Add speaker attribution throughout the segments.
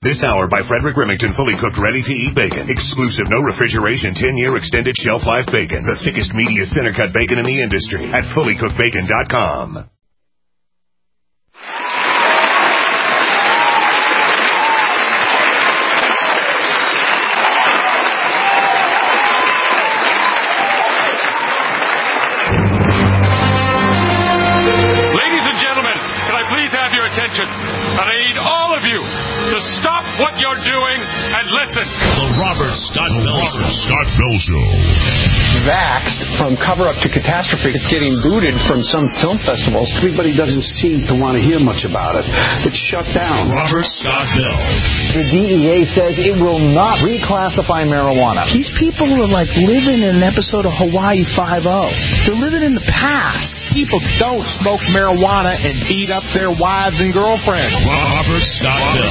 Speaker 1: This hour by Frederick Remington, fully cooked, ready-to-eat bacon. Exclusive, no refrigeration, 10-year extended shelf life bacon. The thickest, meatiest center-cut bacon in the industry at fullycookedbacon.com.
Speaker 2: Attention, and I need all of you to stop what you're doing and listen.
Speaker 3: The Robert Scott Bell Show.
Speaker 4: Vaxxed from cover-up to catastrophe. It's getting booted from some film festivals.
Speaker 5: Everybody doesn't seem to want to hear much about it. It's shut down.
Speaker 3: Robert Scott Bell.
Speaker 6: The DEA says it will not reclassify marijuana.
Speaker 7: These people are like living in an episode of Hawaii Five-0. They're living in the past.
Speaker 8: People don't smoke marijuana and beat up their wives and girlfriends.
Speaker 3: Robert Scott Bell.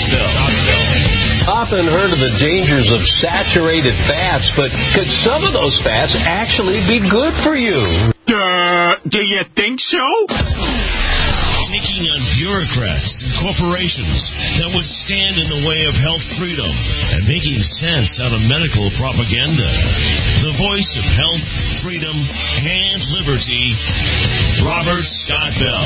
Speaker 9: Often heard of the dangers of saturated fats, but could some of those fats actually be good for you?
Speaker 8: Do you think so?
Speaker 3: Sneaking on bureaucrats and corporations that would stand in the way of health freedom and making sense out of medical propaganda. The voice of health, freedom, and liberty, Robert Scott Bell.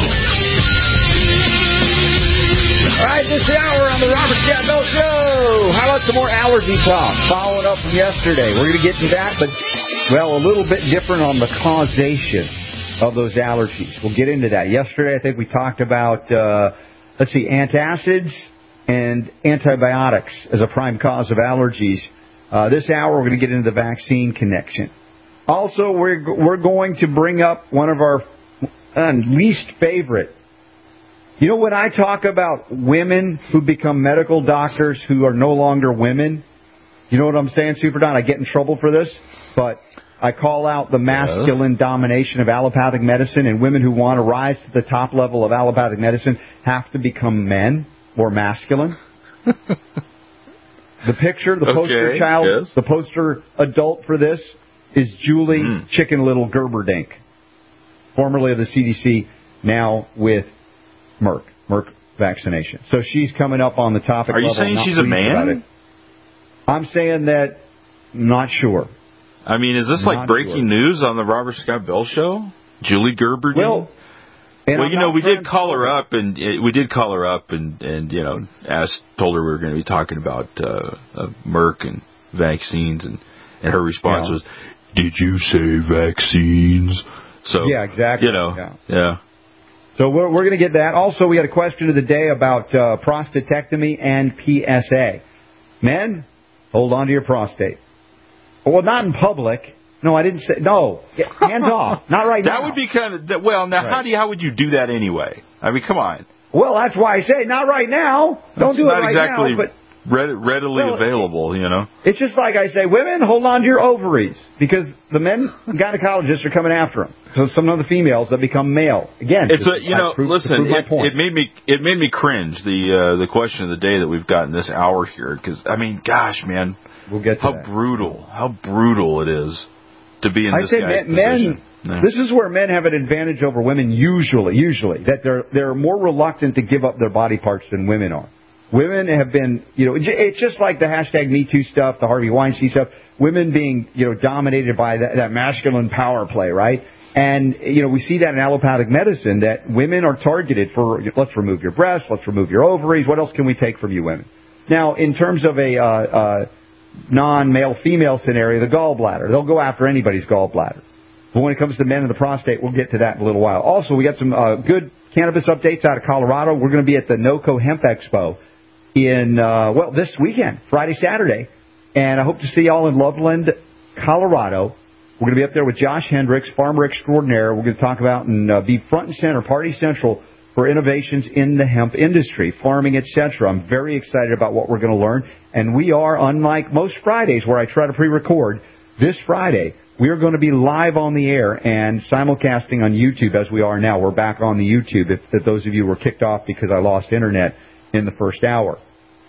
Speaker 6: All right, this hour on the Robert Scott Bell Show. How about some more allergy talk? Following up from yesterday. We're going to get to that, but, well, a little bit different on the causation of those allergies. We'll get into that. Yesterday, I think we talked about, antacids and antibiotics as a prime cause of allergies. This hour, we're going to get into the vaccine connection. Also, we're going to bring up one of our least favorite. You know, when I talk about women who become medical doctors who are no longer women, you know what I'm saying, Super Don? I get in trouble for this, but I call out the masculine domination of allopathic medicine, and women who want to rise to the top level of allopathic medicine have to become men or masculine. The picture, the poster child, the poster adult for this is Julie Chicken Little Gerberdink, formerly of the CDC, now with Merck vaccination. So she's coming up on the topic.
Speaker 10: Are you saying she's a man?
Speaker 6: I'm saying that, not sure.
Speaker 10: I mean, is this like breaking news on the Robert Scott Bell Show? Julie Gerber?
Speaker 6: Well,
Speaker 10: we did call her up and told her we were going to be talking about Merck and vaccines, and her response was, "Did you say vaccines?" So
Speaker 6: yeah, exactly.
Speaker 10: Yeah.
Speaker 6: So we're going to get that. Also, we had a question of the day about prostatectomy and PSA. Men, hold on to your prostate. Well, not in public. No, I didn't say. No, hands off. Not right now.
Speaker 10: That would be kind of. Well, now how would you do that anyway? I mean, come on.
Speaker 6: Well, that's why I say not right now. Don't do it right now. But
Speaker 10: readily available, you know.
Speaker 6: It's just like I say, women, hold on to your ovaries, because the men gynecologists are coming after them. So some of the females that become male. Again,
Speaker 10: it's it made me cringe, the question of the day that we've gotten this hour here, because I mean, gosh, man,
Speaker 6: we'll get to
Speaker 10: how brutal it is to be in this guy's position.
Speaker 6: No. This is where men have an advantage over women usually that they're more reluctant to give up their body parts than women are. Women have been, it's just like the hashtag #MeToo stuff, the Harvey Weinstein stuff, women being, dominated by that masculine power play, right? And, we see that in allopathic medicine, that women are targeted for, let's remove your breasts, let's remove your ovaries, what else can we take from you women? Now, in terms of a non-male-female scenario, the gallbladder, they'll go after anybody's gallbladder. But when it comes to men and the prostate, we'll get to that in a little while. Also, we got some good cannabis updates out of Colorado. We're going to be at the NOCO Hemp Expo in, this weekend, Friday, Saturday. And I hope to see y'all in Loveland, Colorado. We're going to be up there with Josh Hendricks, farmer extraordinaire. We're going to talk about and be front and center, party central for innovations in the hemp industry, farming, etc. I'm very excited about what we're going to learn. And we are, unlike most Fridays where I try to pre-record, this Friday we are going to be live on the air and simulcasting on YouTube as we are now. We're back on the YouTube if those of you were kicked off because I lost internet in the first hour.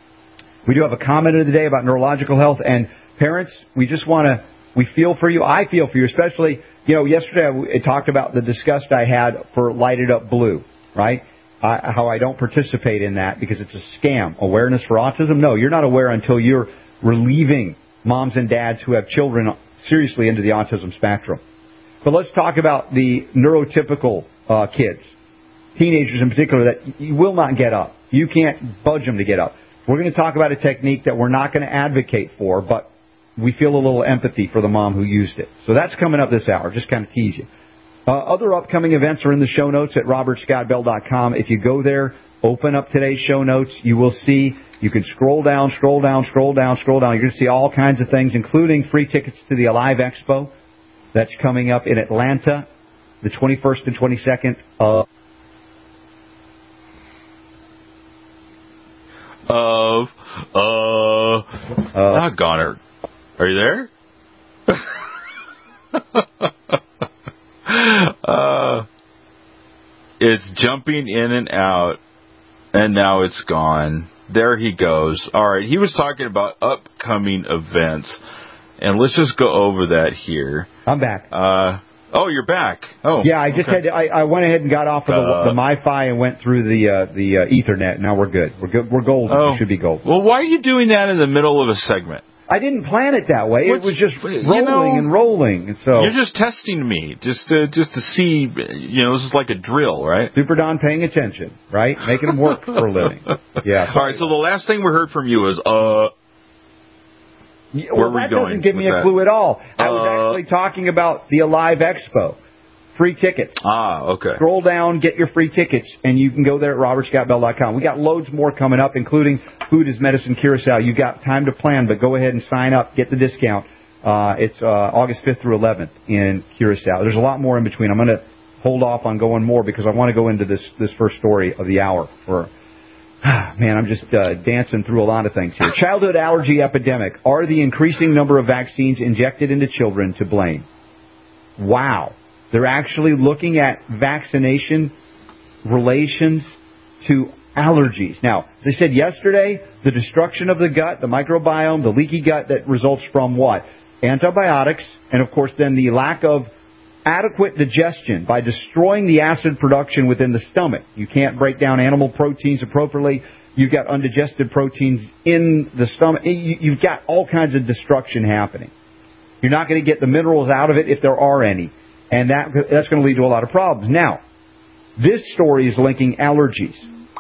Speaker 6: We do have a comment of the day about neurological health. And parents, we feel for you. I feel for you, especially, yesterday I talked about the disgust I had for Light It Up Blue, right? how I don't participate in that because it's a scam. Awareness for autism? No, you're not aware until you're relieving moms and dads who have children seriously into the autism spectrum. But let's talk about the neurotypical kids, teenagers in particular, that you will not get up. You can't budge them to get up. We're going to talk about a technique that we're not going to advocate for, but we feel a little empathy for the mom who used it. So that's coming up this hour. Just kind of tease you. Other upcoming events are in the show notes at robertscottbell.com. If you go there, open up today's show notes, you will see, you can scroll down. You're going to see all kinds of things, including free tickets to the Alive Expo. That's coming up in Atlanta, the 21st and 22nd
Speaker 10: doggone it. Are you there? It's jumping in and out, and now it's gone. There he goes. All right, he was talking about upcoming events, and let's just go over that here.
Speaker 6: I'm back.
Speaker 10: Oh, you're back. Oh,
Speaker 6: yeah. I just I went ahead and got off of the MiFi and went through the Ethernet. Now we're good. We're golden.
Speaker 10: Oh.
Speaker 6: We should be golden.
Speaker 10: Well, why are you doing that in the middle of a segment?
Speaker 6: I didn't plan it that way. It was just rolling. And so
Speaker 10: you're just testing me, just to see. This is like a drill, right?
Speaker 6: Super Don paying attention, right? Making them work for a living. Yeah.
Speaker 10: All right. So the last thing we heard from you was
Speaker 6: Well, that doesn't give me a clue at all. I was actually talking about the Alive Expo. Free tickets.
Speaker 10: Okay.
Speaker 6: Scroll down, get your free tickets, and you can go there at robertscottbell.com. We got loads more coming up, including Food is Medicine Curacao. You got time to plan, but go ahead and sign up. Get the discount. It's August 5th through 11th in Curacao. There's a lot more in between. I'm going to hold off on going more because I want to go into this first story of the hour. Man, I'm just dancing through a lot of things here. Childhood allergy epidemic. Are the increasing number of vaccines injected into children to blame? Wow. They're actually looking at vaccination relations to allergies. Now, they said yesterday, the destruction of the gut, the microbiome, the leaky gut that results from what? Antibiotics, and of course then the lack of adequate digestion by destroying the acid production within the stomach. You can't break down animal proteins appropriately. You've got undigested proteins in the stomach. You've got all kinds of destruction happening. You're not going to get the minerals out of it if there are any. And that's going to lead to a lot of problems. Now, this story is linking allergies.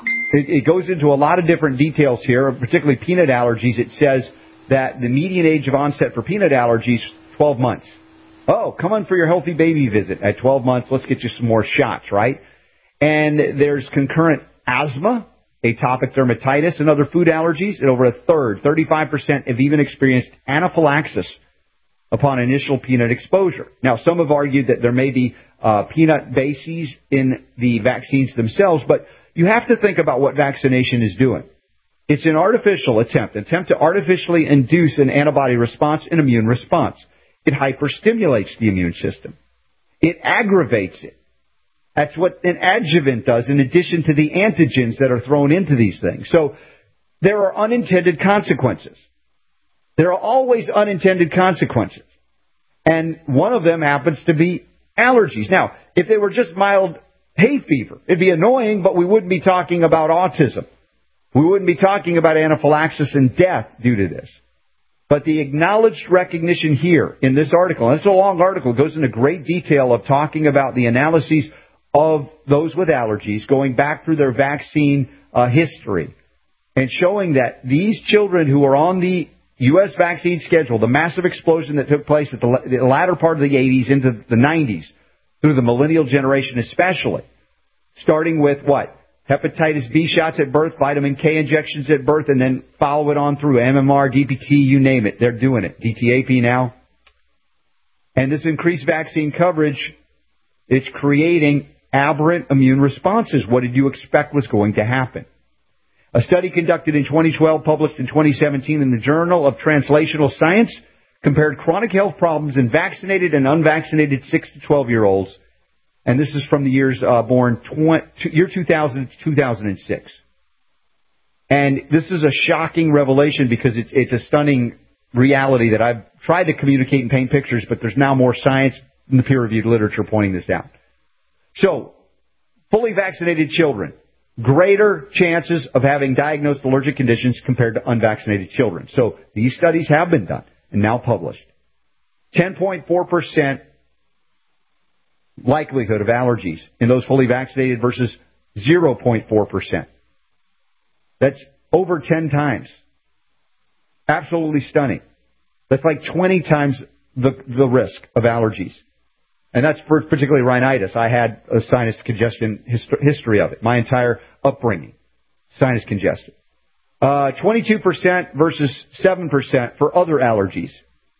Speaker 6: It goes into a lot of different details here, particularly peanut allergies. It says that the median age of onset for peanut allergies, 12 months. Oh, come on for your healthy baby visit at 12 months. Let's get you some more shots, right? And there's concurrent asthma, atopic dermatitis, and other food allergies. And over a third, 35%, have even experienced anaphylaxis upon initial peanut exposure. Now, some have argued that there may be peanut bases in the vaccines themselves, but you have to think about what vaccination is doing. It's an artificial attempt to artificially induce an antibody response, an immune response. It hyperstimulates the immune system. It aggravates it. That's what an adjuvant does in addition to the antigens that are thrown into these things. So there are unintended consequences. There are always unintended consequences. And one of them happens to be allergies. Now, if they were just mild hay fever, it'd be annoying, but we wouldn't be talking about autism. We wouldn't be talking about anaphylaxis and death due to this. But the acknowledged recognition here in this article, and it's a long article, goes into great detail of talking about the analyses of those with allergies, going back through their vaccine history, and showing that these children who are on the U.S. vaccine schedule, the massive explosion that took place at the latter part of the 80s into the 90s, through the millennial generation especially, starting with what? Hepatitis B shots at birth, vitamin K injections at birth, and then follow it on through MMR, DPT, you name it. They're doing it. DTaP now. And this increased vaccine coverage, it's creating aberrant immune responses. What did you expect was going to happen? A study conducted in 2012, published in 2017 in the Journal of Translational Science, compared chronic health problems in vaccinated and unvaccinated 6 to 12-year-olds. And this is from the years born year 2000 to 2006. And this is a shocking revelation because it's a stunning reality that I've tried to communicate and paint pictures, but there's now more science in the peer-reviewed literature pointing this out. So, fully vaccinated children, greater chances of having diagnosed allergic conditions compared to unvaccinated children. So these studies have been done and now published. 10.4% likelihood of allergies in those fully vaccinated versus 0.4%. That's over 10 times. Absolutely stunning. That's like 20 times the risk of allergies. And that's for particularly rhinitis. I had a sinus congestion history of it. My entire upbringing, sinus congestion. 22% versus 7% for other allergies.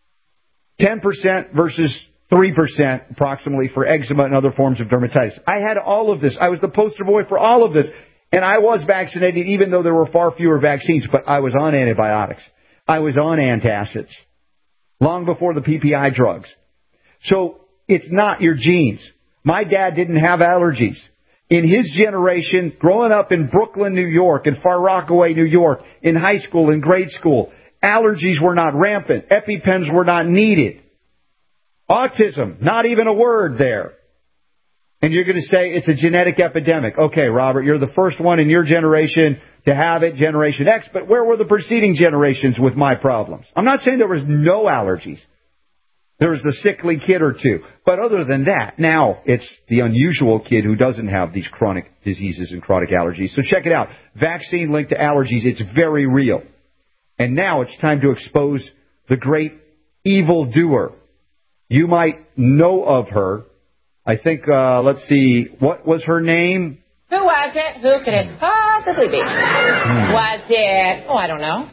Speaker 6: 10% versus 3% approximately for eczema and other forms of dermatitis. I had all of this. I was the poster boy for all of this. And I was vaccinated even though there were far fewer vaccines, but I was on antibiotics. I was on antacids long before the PPI drugs. So it's not your genes. My dad didn't have allergies. In his generation, growing up in Brooklyn, New York, and Far Rockaway, New York, in high school, in grade school, allergies were not rampant. EpiPens were not needed. Autism, not even a word there. And you're going to say it's a genetic epidemic. Okay, Robert, you're the first one in your generation to have it, Generation X, but where were the preceding generations with my problems? I'm not saying there was no allergies. There was the sickly kid or two. But other than that, now it's the unusual kid who doesn't have these chronic diseases and chronic allergies. So check it out. Vaccine linked to allergies, it's very real. And now it's time to expose the great evildoer. You might know of her. I think, let's see, what was her name?
Speaker 11: Who was it? Who could it possibly be? Was it, I don't know.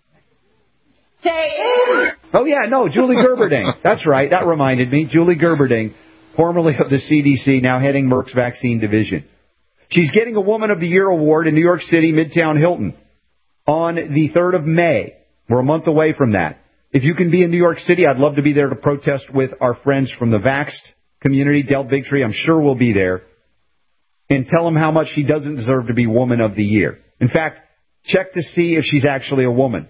Speaker 11: Say it.
Speaker 6: Oh, yeah, no, Julie Gerberding. That's right. That reminded me. Julie Gerberding, formerly of the CDC, now heading Merck's vaccine division. She's getting a Woman of the Year award in New York City, Midtown Hilton, on the 3rd of May. We're a month away from that. If you can be in New York City, I'd love to be there to protest with our friends from the Vaxxed community. Del Bigtree, I'm sure will be there. And tell them how much she doesn't deserve to be Woman of the Year. In fact, check to see if she's actually a woman.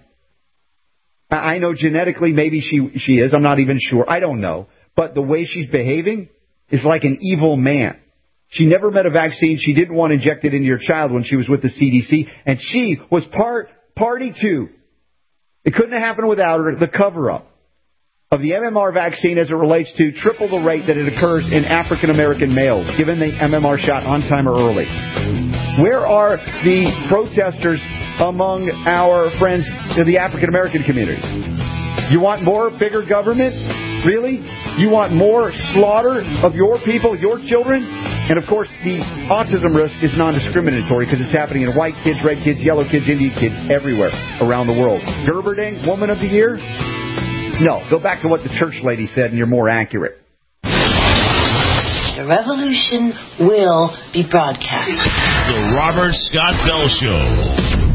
Speaker 6: I know genetically maybe she is. I'm not even sure. I don't know. But the way she's behaving is like an evil man. She never met a vaccine. She didn't want injected into your child when she was with the CDC. And she was party to. It couldn't have happened without her. The cover-up of the MMR vaccine as it relates to triple the rate that it occurs in African-American males, given the MMR shot on time or early. Where are the protesters among our friends in the African-American community? You want more, bigger government? Really? You want more slaughter of your people, your children? And, of course, the autism risk is non-discriminatory because it's happening in white kids, red kids, yellow kids, Indian kids, everywhere around the world. Gerberding, Woman of the Year? No, go back to what the church lady said and you're more accurate.
Speaker 12: The revolution will be broadcast.
Speaker 3: The Robert Scott Bell Show.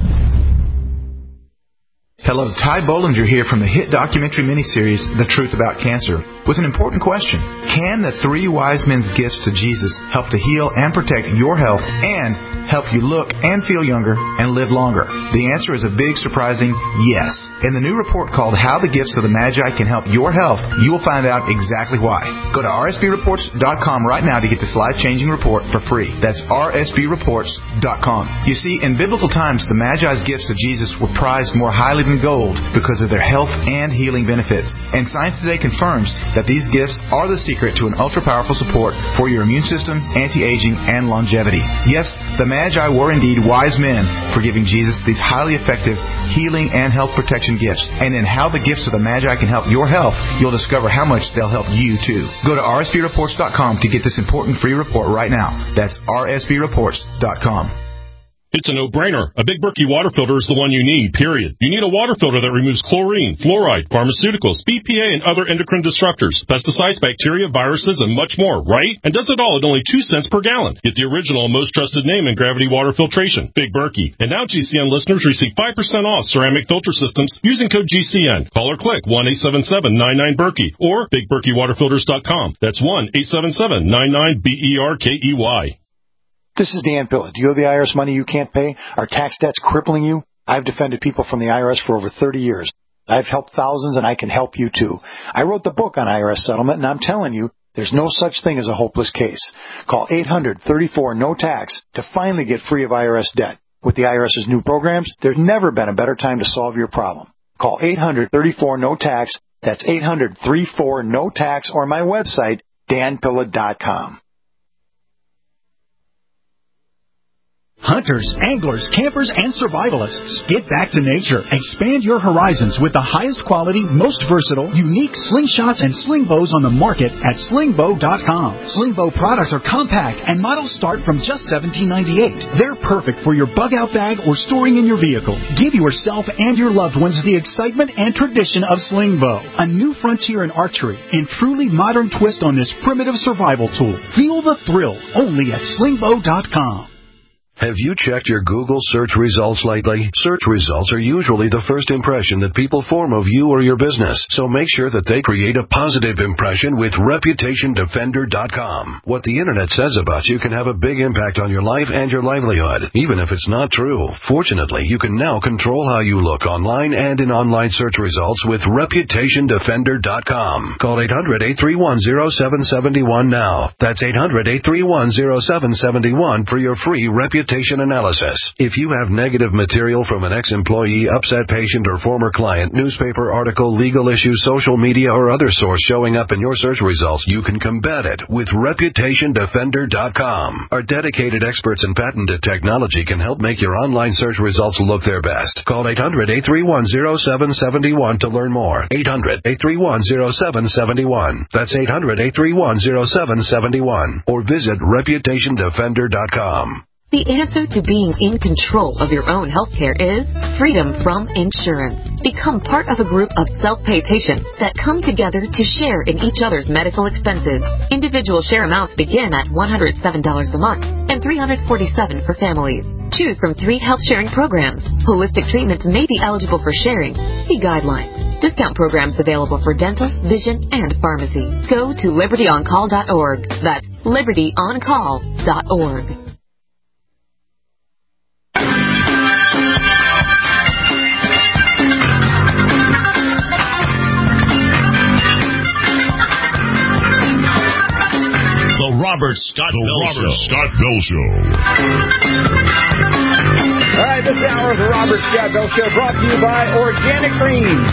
Speaker 13: Hello, Ty Bollinger here from the hit documentary miniseries, The Truth About Cancer, with an important question. Can the 3 wise men's gifts to Jesus help to heal and protect your health and help you look and feel younger and live longer? The answer is a big, surprising yes. In the new report called How the Gifts of the Magi Can Help Your Health, you will find out exactly why. Go to rsbreports.com right now to get this life-changing report for free. That's rsbreports.com. You see, in biblical times, the Magi's gifts to Jesus were prized more highly than gold because of their health and healing benefits. And science today confirms that these gifts are the secret to an ultra-powerful support for your immune system, anti-aging, and longevity. Yes, the Magi were indeed wise men for giving Jesus these highly effective healing and health protection gifts. And in How the Gifts of the Magi Can Help Your Health, you'll discover how much they'll help you too. Go to rsbreports.com to get this important free report right now. That's rsbreports.com.
Speaker 14: It's a no-brainer. A Big Berkey water filter is the one you need, period. You need a water filter that removes chlorine, fluoride, pharmaceuticals, BPA, and other endocrine disruptors, pesticides, bacteria, viruses, and much more, right? And does it all at only 2 cents per gallon. Get the original and most trusted name in gravity water filtration, Big Berkey. And now GCN listeners receive 5% off ceramic filter systems using code GCN. Call or click 1-877-99-BERKEY or BigBerkeyWaterFilters.com. That's 1-877-99-BERKEY.
Speaker 15: This is Dan Pilla. Do you owe the IRS money you can't pay? Are tax debts crippling you? I've defended people from the IRS for over 30 years. I've helped thousands, and I can help you too. I wrote the book on IRS settlement, and I'm telling you, There's no such thing as a hopeless case. Call 800-34-NO-TAX to finally get free of IRS debt. With the IRS's new programs, there's never been a better time to solve your problem. Call 800-34-NO-TAX. That's 800-34-NO-TAX, or my website, danpilla.com.
Speaker 16: Hunters, anglers, campers, and survivalists, get back to nature. Expand your horizons with the highest quality, most versatile, unique slingshots and sling bows on the market at slingbow.com. Slingbow products are compact and models start from just $17.98. They're perfect for your bug-out bag or storing in your vehicle. Give yourself and your loved ones the excitement and tradition of Slingbow, a new frontier in archery and truly modern twist on this primitive survival tool. Feel the thrill only at slingbow.com.
Speaker 17: Have you checked your Google search results lately? Search results are usually the first impression that people form of you or your business, so make sure that they create a positive impression with ReputationDefender.com. What the Internet says about you can have a big impact on your life and your livelihood, even if it's not true. Fortunately, you can now control how you look online and in online search results with ReputationDefender.com. Call 800-831-0771 now. That's 800-831-0771 for your free reputation analysis. If you have negative material from an ex-employee, upset patient, or former client, newspaper article, legal issue, social media, or other source showing up in your search results, you can combat it with ReputationDefender.com. Our dedicated experts in patented technology can help make your online search results look their best. Call 800-831-0771 to learn more. 800-831-0771. That's 800-831-0771. Or visit ReputationDefender.com.
Speaker 18: The answer to being in control of your own health care is freedom from insurance. Become part of a group of self-pay patients that come together to share in each other's medical expenses. Individual share amounts begin at $107 a month and $347 for families. Choose from 3 health sharing programs. Holistic treatments may be eligible for sharing. See guidelines. Discount programs available for dental, vision, and pharmacy. Go to libertyoncall.org. That's libertyoncall.org.
Speaker 3: The Robert Scott Bell Show.
Speaker 6: All right, this hour of the Robert Scott Bell Show brought to you by Organic Greens.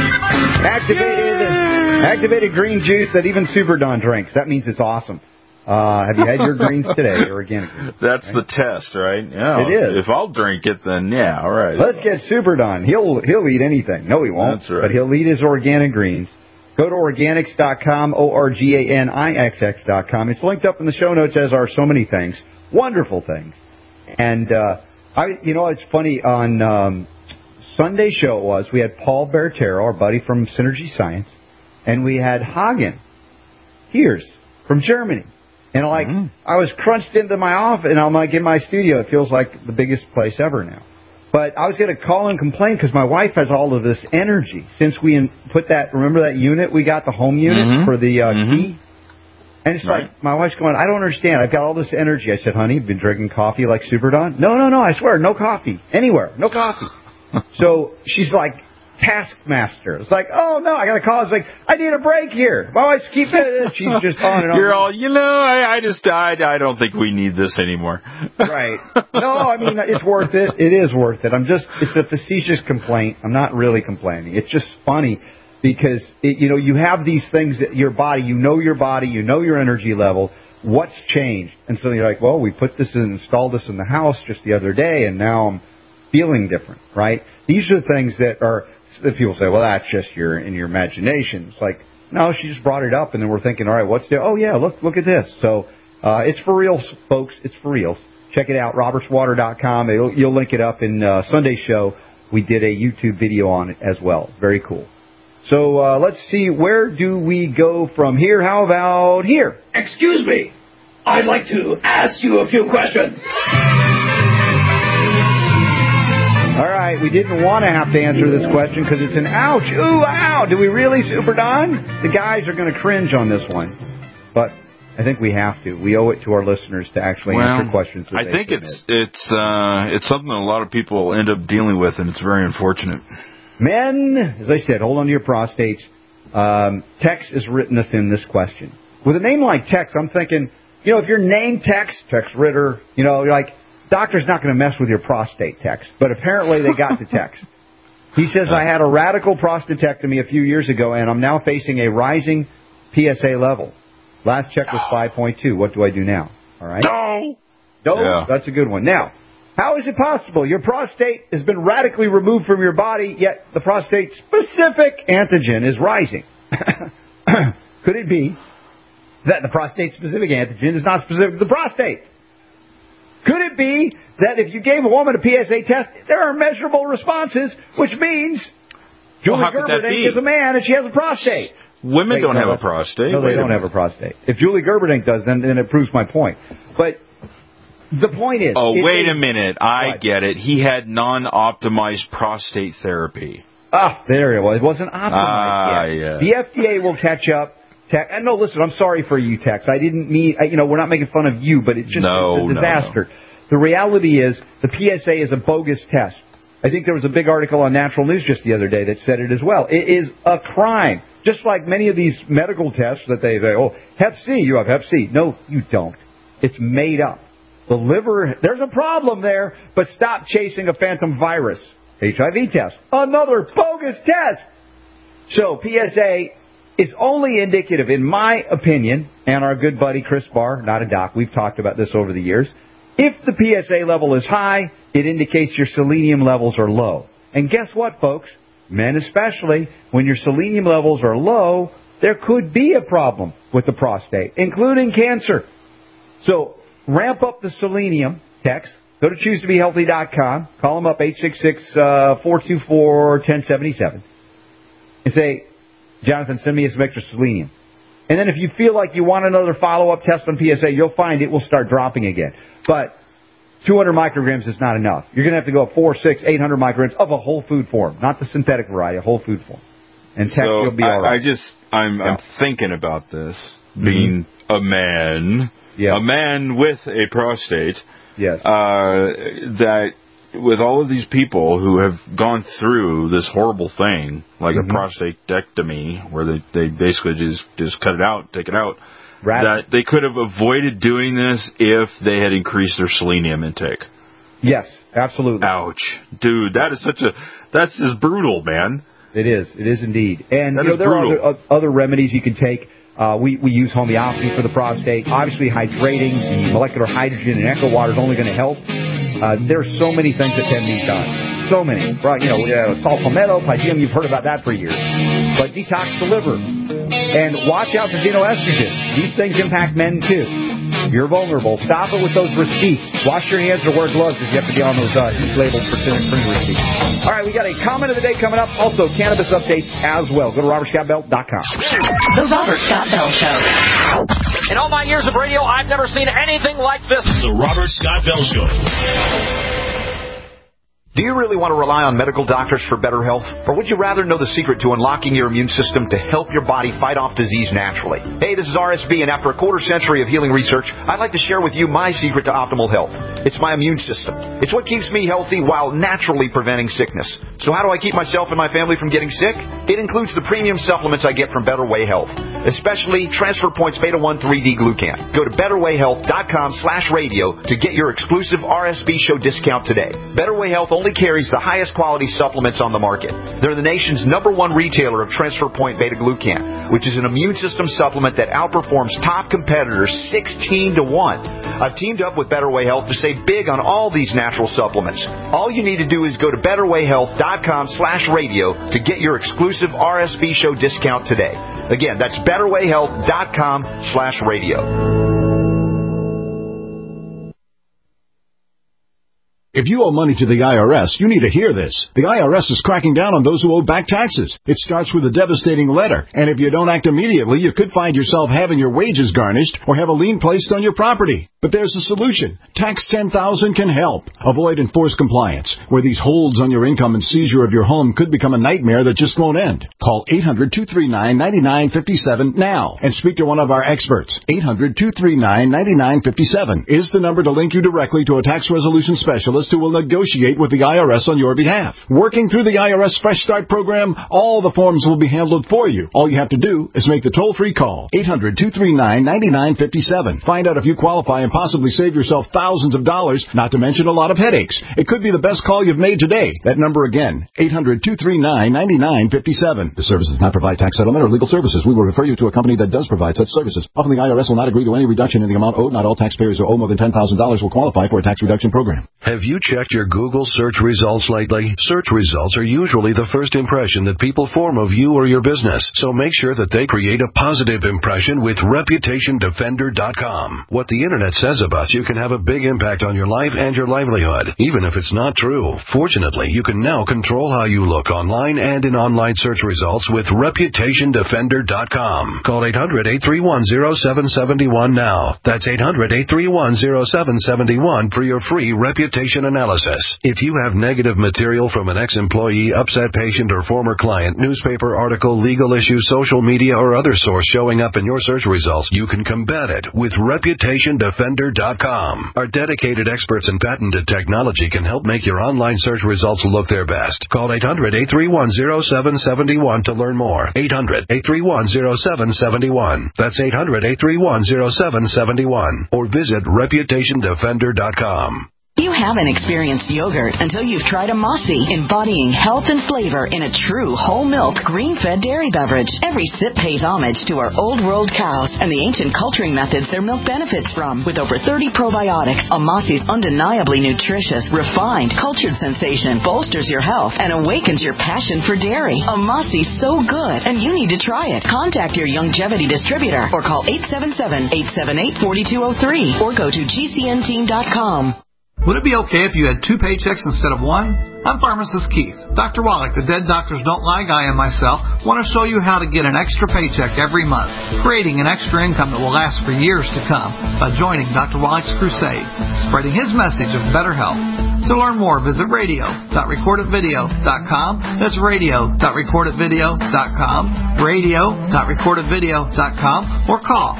Speaker 6: Activated green juice that even Super Don drinks. That means it's awesome. Have you had your greens today, your organic greens?
Speaker 10: That's right? The test, right? Yeah.
Speaker 6: It is.
Speaker 10: If I'll drink it, then yeah, all right.
Speaker 6: Let's get Super Don. He'll eat anything. No, he won't.
Speaker 10: That's right.
Speaker 6: But he'll eat his organic greens. Go to Organix.com, ORGANIXX.com. It's linked up in the show notes, as are so many things. Wonderful things. And, it's funny, on Sunday show we had Paul Bertero, our buddy from Synergy Science, and we had Hagen Heers from Germany. And I was crunched into my office, and I'm like in my studio. It feels like the biggest place ever now. But I was going to call and complain because my wife has all of this energy. Since we put remember that unit we got, the home unit for the key? And it's like, my wife's going, I don't understand. I've got all this energy. I said, honey, you've been drinking coffee like Super Don? No, I swear, no coffee. Anywhere, no coffee. So she's like, taskmaster. It's like, oh, no, I got to call. It's like, I need a break here. My wife's keeping it. She's just on and on.
Speaker 10: You're all, I don't think we need this anymore.
Speaker 6: Right. No, I mean, it's worth it. It is worth it. It's a facetious complaint. I'm not really complaining. It's just funny because, you have these things that your body, you know your energy level. What's changed? And so you're like, well, we installed this in the house just the other day, and now I'm feeling different, right? These are things that people say, well, that's just in your imagination. It's like, no, she just brought it up, and then we're thinking, all right, oh, yeah, look at this. So it's for real, folks. It's for real. Check it out, robertswater.com. You'll link it up in Sunday's show. We did a YouTube video on it as well. Very cool. So let's see, where do we go from here? How about here?
Speaker 19: Excuse me. I'd like to ask you a few questions.
Speaker 6: All right, we didn't want to have to answer this question because it's an ouch. Ooh, ow. Do we really, Super Don? The guys are going to cringe on this one. But I think we have to. We owe it to our listeners to actually answer questions.
Speaker 10: I think it's something that a lot of people end up dealing with, and it's very unfortunate.
Speaker 6: Men, as I said, hold on to your prostates. Tex has written us in this question. With a name like Tex, I'm thinking, if your name Tex Ritter, you're like, doctor's not going to mess with your prostate, Tex. But apparently they got to Tex. He says, I had a radical prostatectomy a few years ago, and I'm now facing a rising PSA level. Last check was 5.2. What do I do now? All right.
Speaker 10: No.
Speaker 6: Yeah. That's a good one. Now, how is it possible? Your prostate has been radically removed from your body, yet the prostate-specific antigen is rising. Could it be that the prostate-specific antigen is not specific to the prostate? Could it be that if you gave a woman a PSA test, there are measurable responses, which means Julie Gerberding is a man and she has a prostate?
Speaker 10: Women don't have a prostate.
Speaker 6: No, they don't have a prostate. If Julie Gerberding does, then it proves my point. But the point is...
Speaker 10: Oh, wait a minute. I get it. He had non-optimized prostate therapy.
Speaker 6: There it was. It wasn't optimized yet.
Speaker 10: Yeah.
Speaker 6: The FDA will catch up. And no, listen, I'm sorry for you, Tex. I didn't mean... we're not making fun of you, but it's just it's a disaster. No. The reality is the PSA is a bogus test. I think there was a big article on Natural News just the other day that said it as well. It is a crime. Just like many of these medical tests that they say, Hep C, you have Hep C. No, you don't. It's made up. The liver, there's a problem there, but stop chasing a phantom virus. HIV test, another bogus test. So PSA is only indicative, in my opinion, and our good buddy Chris Barr, not a doc, we've talked about this over the years. If the PSA level is high, it indicates your selenium levels are low. And guess what, folks? Men especially, when your selenium levels are low, there could be a problem with the prostate, including cancer. So ramp up the selenium. Text. Go to ChooseToBeHealthy.com. Call them up, 866-424-1077. And say, Jonathan, send me some extra selenium. And then if you feel like you want another follow-up test on PSA, you'll find it will start dropping again. But 200 micrograms is not enough. You're going to have to go 400, 600, 800 micrograms of a whole food form, not the synthetic variety, a whole food form. And Tex, you'll be all right.
Speaker 10: I'm thinking about this, being a man with a prostate.
Speaker 6: Yes.
Speaker 10: That with all of these people who have gone through this horrible thing, like a prostatectomy, where they basically just cut it out, take it out, that they could have avoided doing this if they had increased their selenium intake.
Speaker 6: Yes, absolutely.
Speaker 10: Ouch. Dude, that's just brutal, man.
Speaker 6: It is indeed. And
Speaker 10: there
Speaker 6: are other remedies you can take. We use homeopathy for the prostate. Obviously, hydrating, the molecular hydrogen and echo water is only going to help. There's so many things that can be done. So many. Right, salt palmetto, pygium, you've heard about that for years. But detox the liver. And watch out for xenoestrogen. These things impact men, too. You're vulnerable. Stop it with those receipts. Wash your hands or wear gloves if you have to be on those labeled free receipts. All right, we got a comment of the day coming up. Also, cannabis updates as well. Go to RobertScottBell.com.
Speaker 12: The Robert Scott Bell Show.
Speaker 20: In all my years of radio, I've never seen anything like this.
Speaker 3: The Robert Scott Bell Show.
Speaker 21: Do you really want to rely on medical doctors for better health? Or would you rather know the secret to unlocking your immune system to help your body fight off disease naturally? Hey, this is RSB, and after a quarter century of healing research, I'd like to share with you my secret to optimal health. It's my immune system. It's what keeps me healthy while naturally preventing sickness. So how do I keep myself and my family from getting sick? It includes the premium supplements I get from Better Way Health, especially Transfer Points Beta 1 3D Glucan. Go to BetterWayHealth.com/radio to get your exclusive RSB show discount today. Better Way Health only carries the highest quality supplements on the market. They're the nation's #1 retailer of Transfer Point Beta Glucan, which is an immune system supplement that outperforms top competitors 16-1. I've teamed up with Better Way Health to save big on all these natural supplements. All you need to do is go to BetterWayHealth.com/radio to get your exclusive RSB show discount today. Again, that's BetterWayHealth.com/radio.
Speaker 22: If you owe money to the IRS, you need to hear this. The IRS is cracking down on those who owe back taxes. It starts with a devastating letter, and if you don't act immediately, you could find yourself having your wages garnished or have a lien placed on your property. But there's a solution. Tax 10,000 can help. Avoid enforced compliance, where these holds on your income and seizure of your home could become a nightmare that just won't end. Call 800-239-9957 now and speak to one of our experts. 800-239-9957 is the number to link you directly to a tax resolution specialist who will negotiate with the IRS on your behalf. Working through the IRS Fresh Start program, all the forms will be handled for you. All you have to do is make the toll-free call. 800-239-9957. Find out if you qualify and possibly save yourself thousands of dollars, not to mention a lot of headaches. It could be the best call you've made today. That number again, 800-239-9957. The service does not provide tax settlement or legal services. We will refer you to a company that does provide such services. Often the IRS will not agree to any reduction in the amount owed. Not all taxpayers who owe more than $10,000 will qualify for a tax reduction program.
Speaker 17: Have you checked your Google search results lately? Search results are usually the first impression that people form of you or your business. So make sure that they create a positive impression with ReputationDefender.com. What the internet says about you can have a big impact on your life and your livelihood, even if it's not true. Fortunately, you can now control how you look online and in online search results with ReputationDefender.com. Call 800-831-0771 now. That's 800-831-0771 for your free reputation analysis. If you have negative material from an ex-employee, upset patient, or former client, newspaper article, legal issue, social media, or other source showing up in your search results, you can combat it with ReputationDefender.com. Our dedicated experts and patented technology can help make your online search results look their best. Call 800-831-0771 to learn more. 800-831-0771. That's 800-831-0771. Or visit ReputationDefender.com.
Speaker 12: You haven't experienced yogurt until you've tried a Mossy, embodying health and flavor in a true whole milk, green-fed dairy beverage. Every sip pays homage to our old world cows and the ancient culturing methods their milk benefits from. With over 30 probiotics, a Mossy's undeniably nutritious, refined, cultured sensation bolsters your health and awakens your passion for dairy. A Mossy's so good, and you need to try it. Contact your Youngevity distributor or call 877-878-4203 or go to gcnteam.com.
Speaker 1: Would it be okay if you had 2 paychecks instead of 1? I'm Pharmacist Keith. Dr. Wallach, the Dead Doctors Don't Lie guy, and myself want to show you how to get an extra paycheck every month, creating an extra income that will last for years to come by joining Dr. Wallach's crusade, spreading his message of better health. To learn more, visit radio.recordedvideo.com. That's radio.recordedvideo.com, radio.recordedvideo.com, or call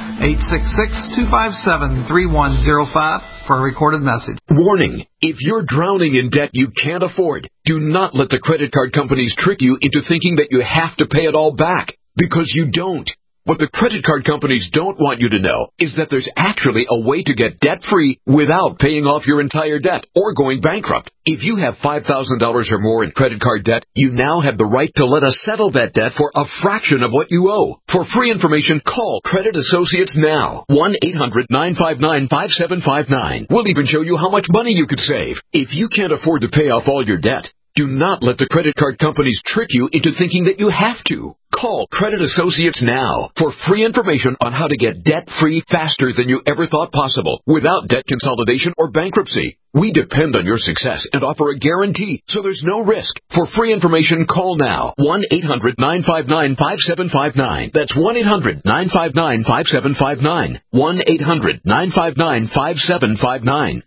Speaker 1: 866-257-3105 for a recorded message.
Speaker 2: Warning. If you're drowning in debt you can't afford, do not let the credit card companies trick you into thinking that you have to pay it all back, because you don't. What the credit card companies don't want you to know is that there's actually a way to get debt-free without paying off your entire debt or going bankrupt. If you have $5,000 or more in credit card debt, you now have the right to let us settle that debt for a fraction of what you owe. For free information, call Credit Associates now. 1-800-959-5759. We'll even show you how much money you could save. If you can't afford to pay off all your debt, do not let the credit card companies trick you into thinking that you have to. Call Credit Associates now for free information on how to get debt-free faster than you ever thought possible without debt consolidation or bankruptcy. We depend on your success and offer a guarantee, so there's no risk. For free information, call now. 1-800-959-5759. That's 1-800-959-5759. 1-800-959-5759.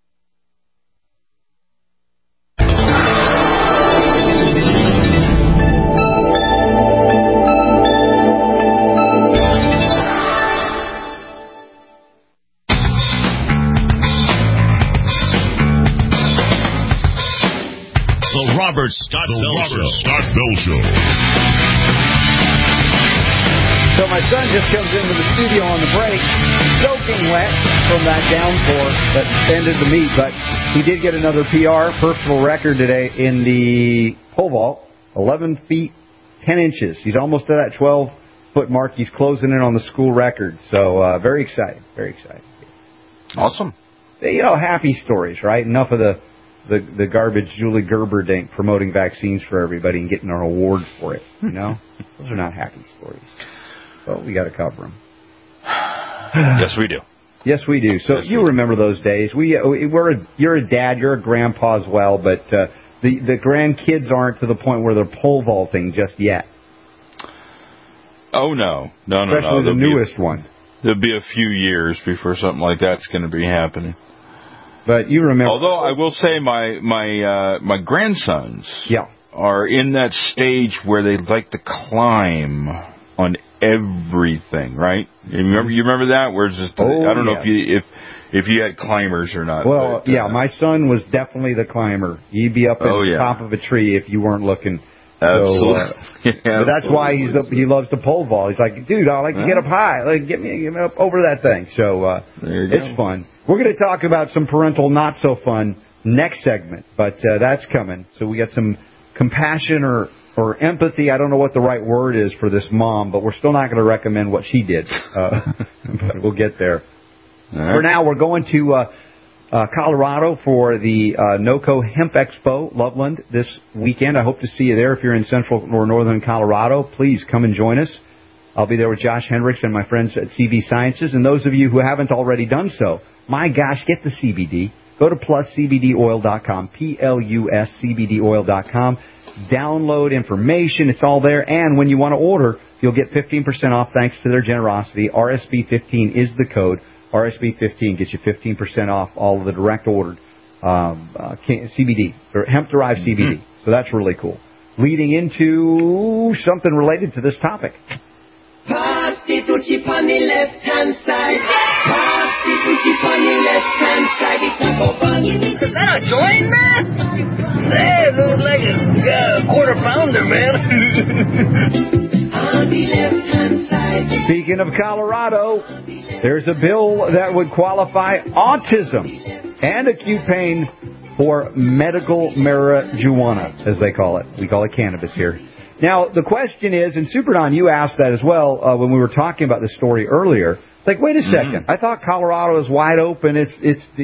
Speaker 3: Robert Scott Bell Show.
Speaker 6: So my son just comes into the studio on the break, soaking wet from that downpour that ended the meet, but he did get another PR, personal record today in the pole vault, 11 feet, 10 inches. He's almost to that 12-foot mark. He's closing in on the school record. So very excited, very excited.
Speaker 10: Awesome.
Speaker 6: You know, happy stories, right? Enough of the garbage Julie Gerber dink promoting vaccines for everybody and getting our award for it, you know? Those are not happy stories. But we got to cover them.
Speaker 10: Yes, we do.
Speaker 6: Yes, we do. So you remember those days. You're a dad, you're a grandpa as well, but the grandkids aren't to the point where they're pole vaulting just yet.
Speaker 10: Oh, no.
Speaker 6: Especially the newest one.
Speaker 10: There'll be a few years before something like that's going to be happening.
Speaker 6: But you remember...
Speaker 10: Although I will say my grandsons are in that stage where they like to climb on everything, right? You remember that? Where it's just I don't know if you had climbers or not.
Speaker 6: Well, but, my son was definitely the climber. He'd be up at the top of a tree if you weren't looking.
Speaker 10: Absolutely.
Speaker 6: But that's why he loves the pole vault. He's like, dude, I like to get up high. Like, get me up over that thing. So it's fun. We're going to talk about some parental not so fun next segment, but that's coming. So we got some compassion or empathy. I don't know what the right word is for this mom, but we're still not going to recommend what she did. But we'll get there. Right. For now, we're going to Colorado for the NOCO Hemp Expo, Loveland, this weekend. I hope to see you there. If you're in central or northern Colorado, please come and join us. I'll be there with Josh Hendricks and my friends at CV Sciences. And those of you who haven't already done so, my gosh, get the CBD. Go to pluscbdoil.com, PLUSCBDoil.com. Download information. It's all there. And when you want to order, you'll get 15% off thanks to their generosity. RSB15 is the code. RSB15 gets you 15% off all of the direct ordered CBD, or hemp-derived CBD. So that's really cool. Leading into something related to this topic.
Speaker 4: Pass the Tucci on the left-hand side. Pass the Tucci on the left-hand side. It's a bun. Is that a joint, man? Hey, it looks like a quarter pounder, man. On the left-hand side.
Speaker 6: Speaking of Colorado, there's a bill that would qualify autism and acute pain for medical marijuana, as they call it. We call it cannabis here. Now, the question is, and Super Don, you asked that as well when we were talking about this story earlier. Like, wait a second. I thought Colorado is wide open. It's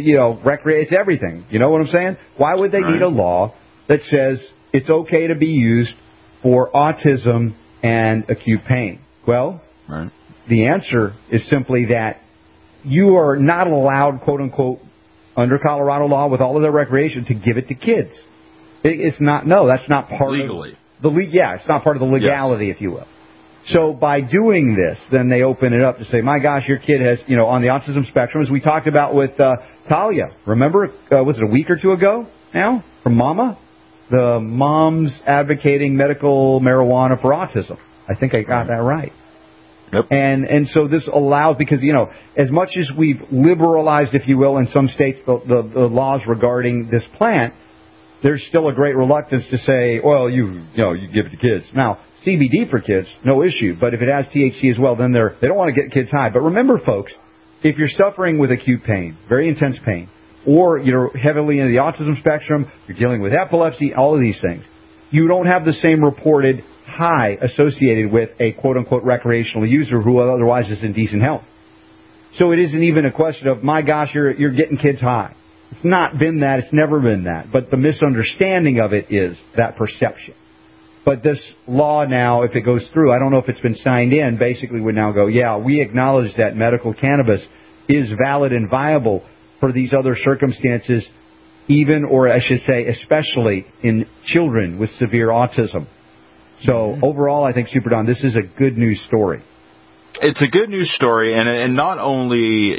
Speaker 6: it's everything. You know what I'm saying? Why would they need a law that says it's okay to be used for autism and acute pain? Well, the answer is simply that you are not allowed, quote unquote, under Colorado law with all of their recreation to give it to kids. It's not. No, that's not part
Speaker 10: legally.
Speaker 6: It's not part of the legality, if you will. So by doing this, then they open it up to say, my gosh, your kid has, on the autism spectrum, as we talked about with Talia. Remember, was it a week or two ago now from Mama? The mom's advocating medical marijuana for autism. I think I got that right.
Speaker 10: Yep.
Speaker 6: And so this allows, because, as much as we've liberalized, if you will, in some states, the laws regarding this plant, there's still a great reluctance to say, well, you give it to kids. Now, CBD for kids, no issue. But if it has THC as well, then they don't want to get kids high. But remember, folks, if you're suffering with acute pain, very intense pain, or you're heavily into the autism spectrum, you're dealing with epilepsy, all of these things, you don't have the same reported high associated with a quote-unquote recreational user who otherwise is in decent health. So it isn't even a question of, my gosh, you're getting kids high. It's not been that. It's never been that. But the misunderstanding of it is that perception. But this law now, if it goes through, I don't know if it's been signed in, basically would now go, yeah, we acknowledge that medical cannabis is valid and viable for these other circumstances, even, or I should say, especially in children with severe autism. So overall, I think, Super Don, this is a good news story.
Speaker 10: It's a good news story, and not only,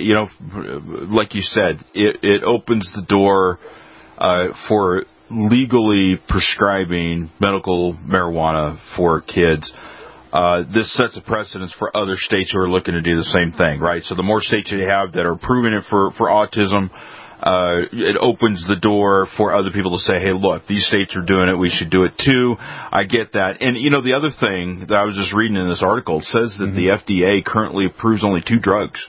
Speaker 10: like you said, it opens the door for legally prescribing medical marijuana for kids. This sets a precedence for other states who are looking to do the same thing, right? So the more states you have that are approving it for autism, it opens the door for other people to say, hey, look, these states are doing it, we should do it too. I get that. And, the other thing that I was just reading in this article says that the FDA currently approves only 2 drugs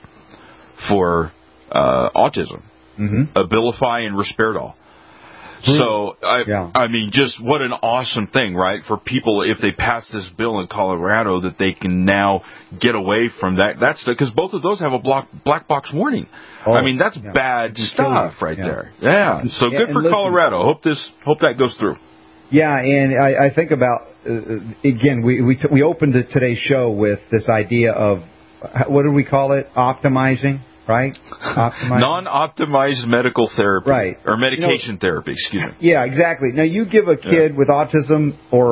Speaker 10: for autism, Abilify and Risperidol. So, I mean, just what an awesome thing, right? For people, if they pass this bill in Colorado, that they can now get away from that. That's because both of those have a black box warning. Oh, I mean, that's bad stuff right there. Yeah. So good for Colorado. Hope that goes through.
Speaker 6: Yeah, and I think about again, we opened today's show with this idea of what do we call it? Optimizing. Right?
Speaker 10: Non-optimized medical therapy.
Speaker 6: Right.
Speaker 10: Or medication therapy, excuse me.
Speaker 6: Yeah, exactly. Now, you give a kid with autism or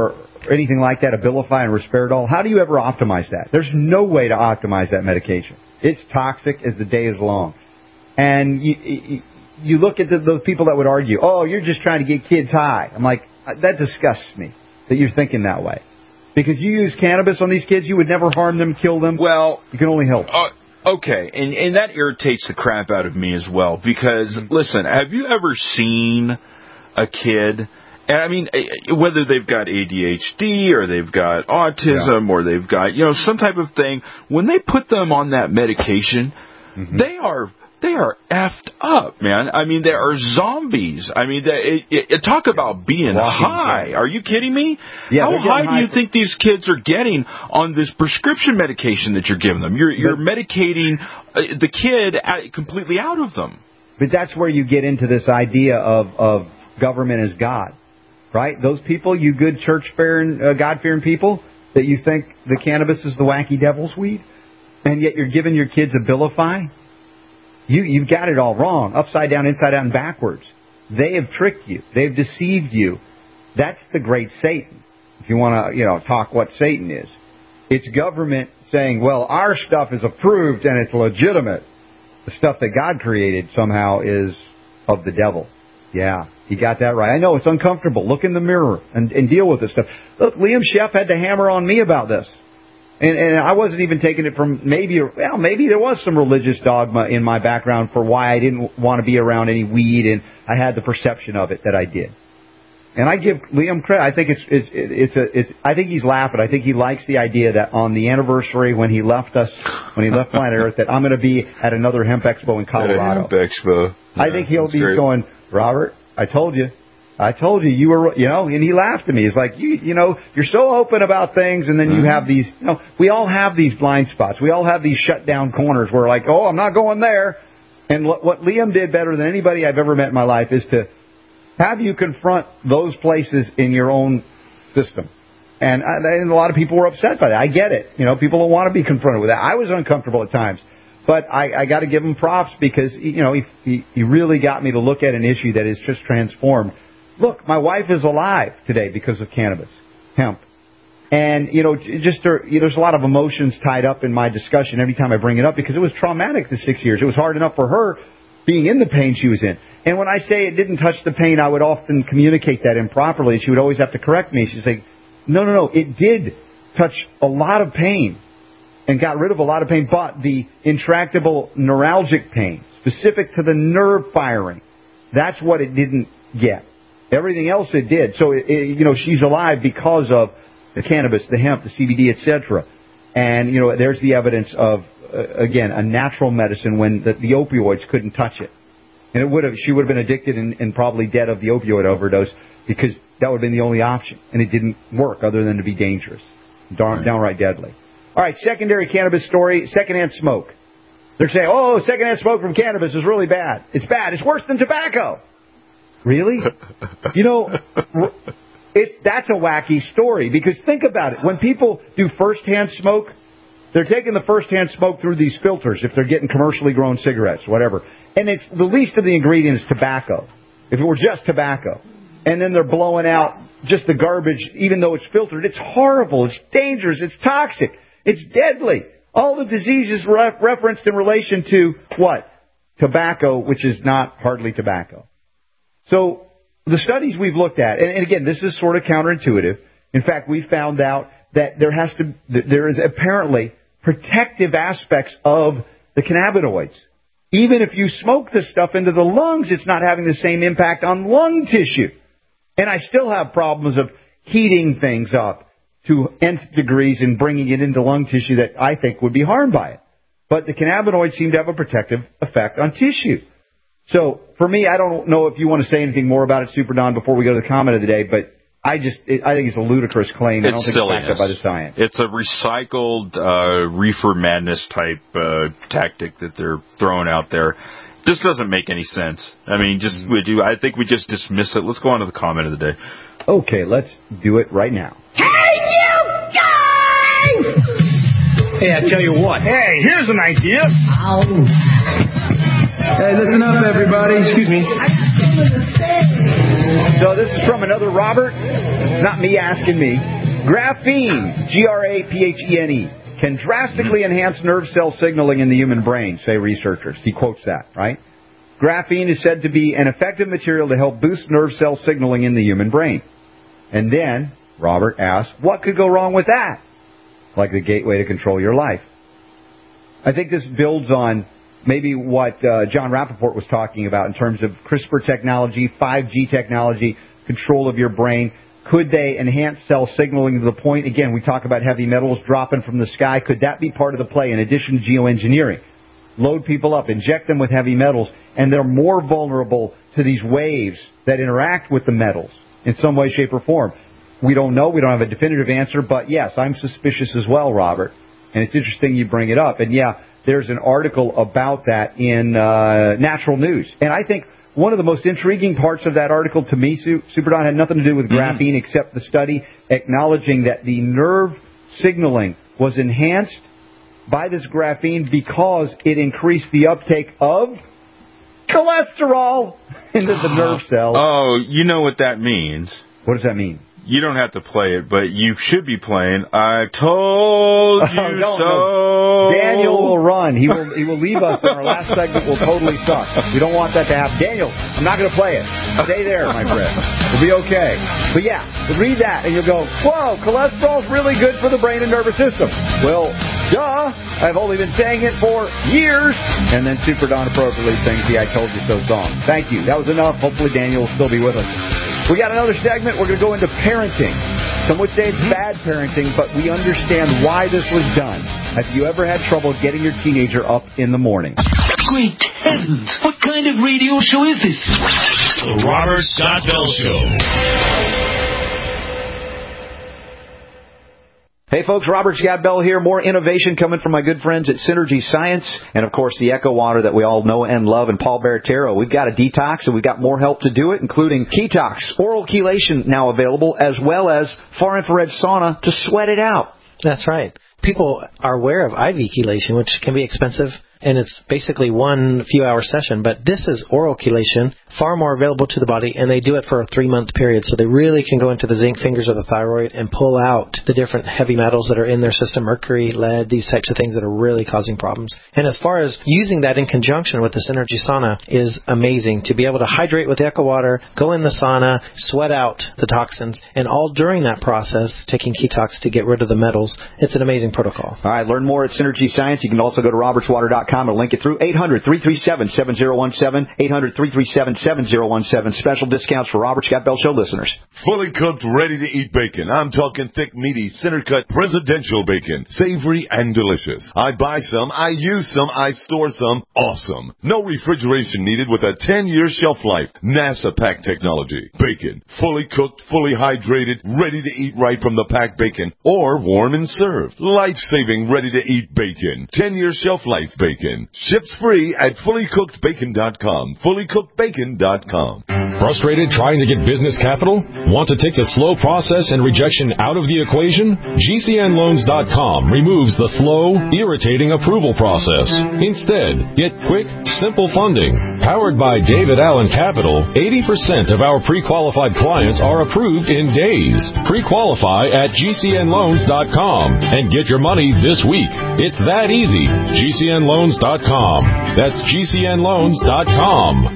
Speaker 6: or anything like that, Abilify and Risperidol, how do you ever optimize that? There's no way to optimize that medication. It's toxic as the day is long. And you look at those people that would argue, oh, you're just trying to get kids high. I'm like, that disgusts me that you're thinking that way. Because you use cannabis on these kids, you would never harm them, kill them.
Speaker 10: Well,
Speaker 6: you can only help.
Speaker 10: Okay, and that irritates the crap out of me as well. Because, listen, have you ever seen a kid, I mean, whether they've got ADHD or they've got autism or they've got, some type of thing, when they put them on that medication, they are effed up, man. I mean, they are zombies. I mean, talk about being high. Are you kidding me?
Speaker 6: Yeah,
Speaker 10: how high do you think these kids are getting on this prescription medication that you're giving them? You're medicating the kid completely out of them.
Speaker 6: But that's where you get into this idea of government as God, right? Those people, you good church-fearing, God-fearing people, that you think the cannabis is the wacky devil's weed, and yet you're giving your kids Abilify. You've got it all wrong, upside down, inside out, and backwards. They have tricked you. They've deceived you. That's the great Satan. If you want to, talk what Satan is. It's government saying, well, our stuff is approved and it's legitimate. The stuff that God created somehow is of the devil. Yeah, you got that right. I know it's uncomfortable. Look in the mirror and deal with this stuff. Look, Liam Sheff had to hammer on me about this. And I wasn't even taking it from maybe there was some religious dogma in my background for why I didn't want to be around any weed, and I had the perception of it that I did. And I give Liam credit. I think I think he's laughing. I think he likes the idea that on the anniversary when he left planet Earth, that I'm going to be at another hemp expo in Colorado.
Speaker 10: Hemp expo.
Speaker 6: Yeah, I think he'll be going, Robert, I told you you were, and he laughed at me. He's like, you're so open about things, and then you have these, we all have these blind spots. We all have these shut down corners where like, oh, I'm not going there. And what Liam did better than anybody I've ever met in my life is to have you confront those places in your own system. And a lot of people were upset by that. I get it. People don't want to be confronted with that. I was uncomfortable at times. But I got to give him props because, he really got me to look at an issue that is just transformed. Look, my wife is alive today because of cannabis, hemp. And, there's a lot of emotions tied up in my discussion every time I bring it up because it was traumatic the 6 years. It was hard enough for her being in the pain she was in. And when I say it didn't touch the pain, I would often communicate that improperly. She would always have to correct me. She'd say, no, it did touch a lot of pain and got rid of a lot of pain, but the intractable neuralgic pain, specific to the nerve firing, that's what it didn't get. Everything else it did. So, she's alive because of the cannabis, the hemp, the CBD, etc. And, there's the evidence of, again, a natural medicine when the opioids couldn't touch it. And she would have been addicted and probably dead of the opioid overdose because that would have been the only option. And it didn't work other than to be dangerous, downright deadly. All right, secondary cannabis story, secondhand smoke. They're saying, secondhand smoke from cannabis is really bad. It's bad. It's worse than tobacco. Really? That's a wacky story because think about it. When people do first-hand smoke, they're taking the first-hand smoke through these filters if they're getting commercially grown cigarettes, whatever. And it's the least of the ingredients is tobacco. If it were just tobacco. And then they're blowing out just the garbage, even though it's filtered. It's horrible. It's dangerous. It's toxic. It's deadly. All the diseases referenced in relation to what? Tobacco, which is not hardly tobacco. So the studies we've looked at, and again, this is sort of counterintuitive. In fact, we found out that there is apparently protective aspects of the cannabinoids. Even if you smoke this stuff into the lungs, it's not having the same impact on lung tissue. And I still have problems of heating things up to nth degrees and bringing it into lung tissue that I think would be harmed by it. But the cannabinoids seem to have a protective effect on tissue. So, for me, I don't know if you want to say anything more about it, Super Don, before we go to the comment of the day, but I think it's a ludicrous claim. I don't think it's backed up by the science.
Speaker 10: It's a recycled reefer madness type tactic that they're throwing out there. This doesn't make any sense. I mean, I think we just dismiss it. Let's go on to the comment of the day.
Speaker 6: Okay, let's do it right now.
Speaker 4: Hey, you guys!
Speaker 5: Hey, I tell you what. Hey, here's an idea.
Speaker 7: Hey, listen up, everybody. Excuse me.
Speaker 6: So this is from another Robert. It's not me asking me. Graphene, Graphene, can drastically enhance nerve cell signaling in the human brain, say researchers. He quotes that, right? Graphene is said to be an effective material to help boost nerve cell signaling in the human brain. And then, Robert asks, what could go wrong with that? Like the gateway to control your life. I think this builds on maybe what John Rappaport was talking about in terms of CRISPR technology, 5G technology, control of your brain. Could they enhance cell signaling to the point, again, we talk about heavy metals dropping from the sky. Could that be part of the play in addition to geoengineering? Load people up, inject them with heavy metals, and they're more vulnerable to these waves that interact with the metals in some way, shape, or form. We don't know. We don't have a definitive answer. But, yes, I'm suspicious as well, Robert. And it's interesting you bring it up. And, yeah, there's an article about that in Natural News. And I think one of the most intriguing parts of that article to me, Super Don, had nothing to do with graphene except the study acknowledging that the nerve signaling was enhanced by this graphene because it increased the uptake of cholesterol into the nerve cells.
Speaker 10: Oh, you know what that means.
Speaker 6: What does that mean?
Speaker 10: You don't have to play it, but you should be playing I Told You So.
Speaker 6: No. Daniel will run. He will leave us, and our last segment will totally suck. We don't want that to happen. Daniel, I'm not going to play it. Stay there, my friend. We'll be okay. But yeah, read that, and you'll go, whoa, cholesterol's really good for the brain and nervous system. Well, duh. I've only been saying it for years. And then Super Don appropriately sings the I Told You So song. Thank you. That was enough. Hopefully Daniel will still be with us. We got another segment. We're going to go into parenting. Some would say it's bad parenting, but we understand why this was done. Have you ever had trouble getting your teenager up in the morning?
Speaker 8: Great heavens! What kind of radio show is this?
Speaker 3: The Robert Scott Bell Show.
Speaker 21: Hey folks, Robert Scott Bell here. More innovation coming from my good friends at Synergy Science, and of course the Echo Water that we all know and love, and Paul Baratero. We've got a detox, and we've got more help to do it, including Ketox, oral chelation now available, as well as far infrared sauna to sweat it out.
Speaker 9: That's right. People are aware of IV chelation, which can be expensive, and it's basically one few-hour session. But this is oral chelation, far more available to the body, and they do it for a 3-month period. So they really can go into the zinc fingers of the thyroid and pull out the different heavy metals that are in their system, mercury, lead, these types of things that are really causing problems. And as far as using that in conjunction with the Synergy Sauna is amazing. To be able to hydrate with Echo Water, go in the sauna, sweat out the toxins, and all during that process, taking Ketox to get rid of the metals. It's an amazing protocol.
Speaker 21: All right, learn more at Synergy Science. You can also go to robertswater.com and link it through 800-337-7017, 800-337-7017. Special discounts for Robert Scott Bell Show listeners.
Speaker 23: Fully cooked, ready-to-eat bacon. I'm talking thick, meaty, center-cut, presidential bacon. Savory and delicious. I buy some, I use some, I store some. Awesome. No refrigeration needed with a 10-year shelf life. NASA pack technology. Bacon. Fully cooked, fully hydrated, ready to eat right from the packed bacon. Or warm and served. Life-saving, ready-to-eat bacon. 10-year shelf life bacon. Ships free at fullycookedbacon.com. Fullycookedbacon.com.
Speaker 24: Frustrated trying to get business capital? Want to take the slow process and rejection out of the equation? GCNloans.com removes the slow, irritating approval process. Instead, get quick, simple funding. Powered by David Allen Capital, 80% of our pre-qualified clients are approved in days. Pre-qualify at GCNloans.com and get your money this week. It's that easy. GCNloans.com. That's GCNloans.com.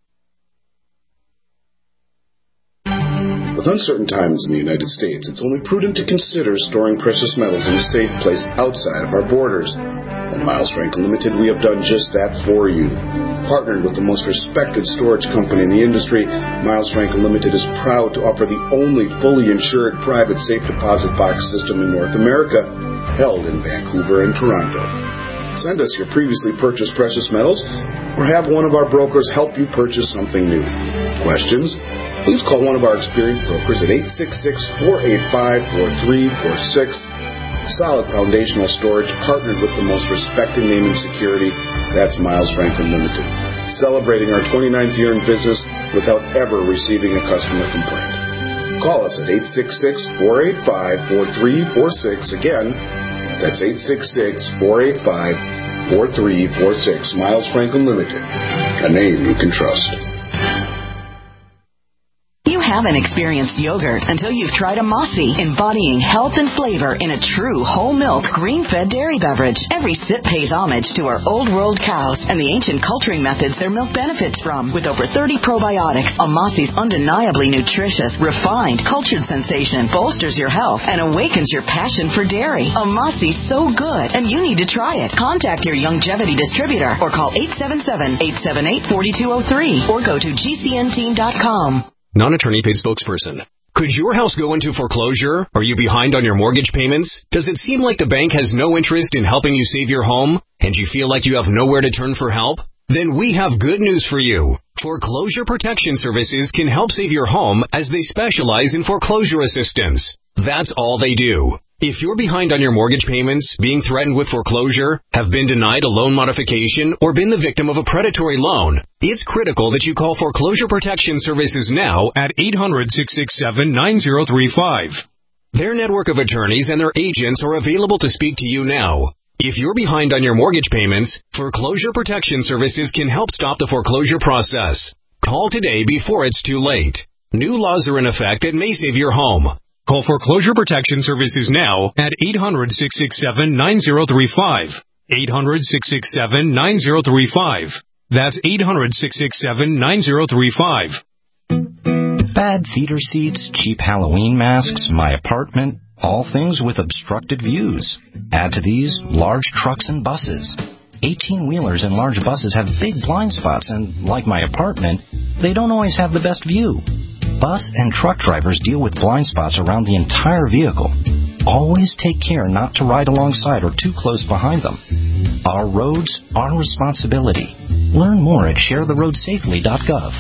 Speaker 25: With uncertain times in the United States, it's only prudent to consider storing precious metals in a safe place outside of our borders. At Miles Franklin Limited, we have done just that for you. Partnered with the most respected storage company in the industry, Miles Franklin Limited is proud to offer the only fully insured private safe deposit box system in North America, held in Vancouver and Toronto. Send us your previously purchased precious metals, or have one of our brokers help you purchase something new. Questions? Please call one of our experienced brokers at 866-485-4346. Solid foundational storage partnered with the most respected name in security. That's Miles Franklin Limited. Celebrating our 29th year in business without ever receiving a customer complaint. Call us at 866-485-4346. Again, that's 866-485-4346. Miles Franklin Limited. A name you can trust.
Speaker 12: haven't experienced yogurt until you've tried a Mossy, embodying health and flavor in a true whole milk, green-fed dairy beverage. Every sip pays homage to our old world cows and the ancient culturing methods their milk benefits from. With over 30 probiotics, a Mossy's undeniably nutritious, refined, cultured sensation bolsters your health and awakens your passion for dairy. A Mossy's so good, and you need to try it. Contact your Youngevity distributor or call 877-878-4203 or go to GCNteam.com.
Speaker 11: Non-attorney paid spokesperson. Could your house go into foreclosure? Are you behind on your mortgage payments? Does it seem like the bank has no interest in helping you save your home, and you feel like you have nowhere to turn for help? Then we have good news for you. Foreclosure Protection Services can help save your home as they specialize in foreclosure assistance. That's all they do. If you're behind on your mortgage payments, being threatened with foreclosure, have been denied a loan modification, or been the victim of a predatory loan, it's critical that you call Foreclosure Protection Services now at 800-667-9035. Their network of attorneys and their agents are available to speak to you now. If you're behind on your mortgage payments, Foreclosure Protection Services can help stop the foreclosure process. Call today before it's too late. New laws are in effect that may save your home. Call Foreclosure Protection Services now at 800-667-9035. 800-667-9035. That's 800-667-9035.
Speaker 13: Bad theater seats, cheap Halloween masks, my apartment, all things with obstructed views. Add to these large trucks and buses. 18-wheelers and large buses have big blind spots, and like my apartment, they don't always have the best view. Bus and truck drivers deal with blind spots around the entire vehicle. Always take care not to ride alongside or too close behind them. Our roads, our responsibility. Learn more at sharetheroadsafely.gov.